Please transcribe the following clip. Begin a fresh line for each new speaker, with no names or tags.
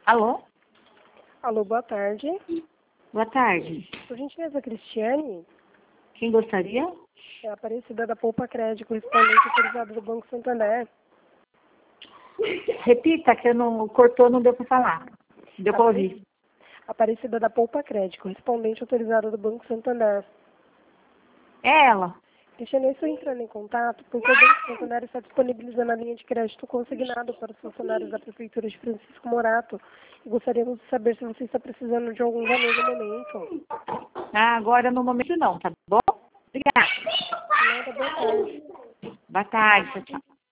Alô?
Alô, boa tarde.
Boa tarde.
Por gentileza, Cristiane,
Quem gostaria?
é a Aparecida da Poupa Crédito, correspondente autorizado do Banco Santander.
Repita, que eu não cortou, não deu para falar. Deu para ouvir.
Aparecida da Poupa Crédito, correspondente autorizado do Banco Santander.
É ela.
Cristiane, eu estou entrando em contato porque o Banco Santander está disponibilizando a linha de crédito consignado para os funcionários da Prefeitura de Francisco Morato. E gostaríamos de saber se você está precisando de algum valor no momento.
Ah, agora no momento não, tá bom? Obrigada.
Nada, boa tarde.
Boa tarde, tchau, tchau.